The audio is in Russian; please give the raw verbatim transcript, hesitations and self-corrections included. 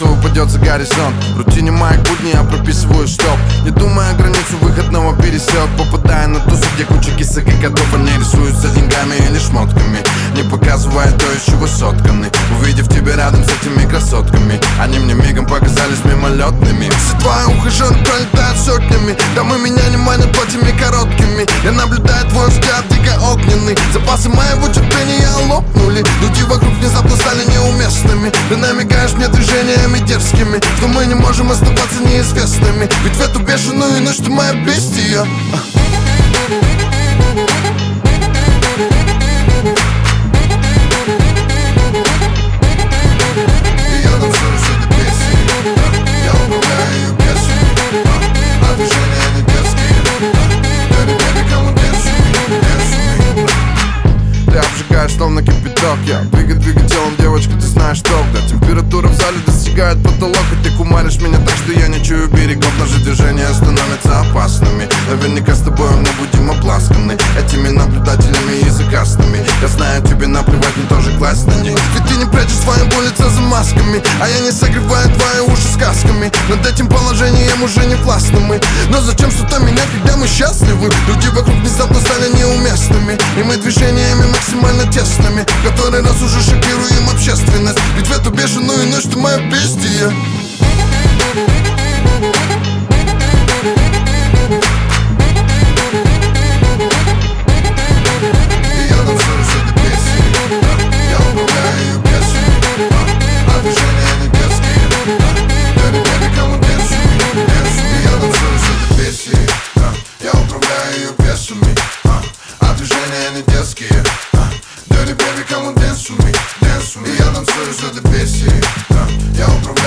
солнце упадет за горизонт. В рутине моих будней я прописываю стоп, не думая границу выходного пересек. Попадая на тусу, где куча кисок и котов, они рисуются деньгами или шмотками, не показывая то, из чего сотканы. Увидев тебя рядом с этими красотками, они мне мигом показались мимолетными. Все твои ухажеры пролетают сотнями, да мы меня не манят платьями короткими. Я наблюдаю твой взгляд дико огненный, запасы моего терпения лопнули. Люди вокруг внезапно стали неуместными. Ты намекаешь мне движениями дерзкими, что мы не можем оставаться неизвестными. Ведь в эту бешеную ночь ты моя бестия. Словно кипяток, я двигай, двигай телом, девочка, ты знаешь что, когда температура в зале достигает потолок, и ты кумаришь меня так, что я не чую берегов. Наши движения становятся опасными, наверняка с тобой мы будем обласканы этими наблюдателями языкастыми. Я знаю, тебе наплевать, мне тоже класть на них, ведь ты не прячешь свою боль лица за масками, а я не согреваю твои уши сказками. Над этим положением уже не властны мы, но зачем что-то менять, когда мы счастливы? Люди вокруг внезапно стали неуместными, и мы движениями максимально тесными, в который раз уже шокируем общественность. Ведь в эту бешеную ночь ты моя бестия. Dirty baby, come on, dance with me, dance with me. Я танцую с этой песней, я управляю.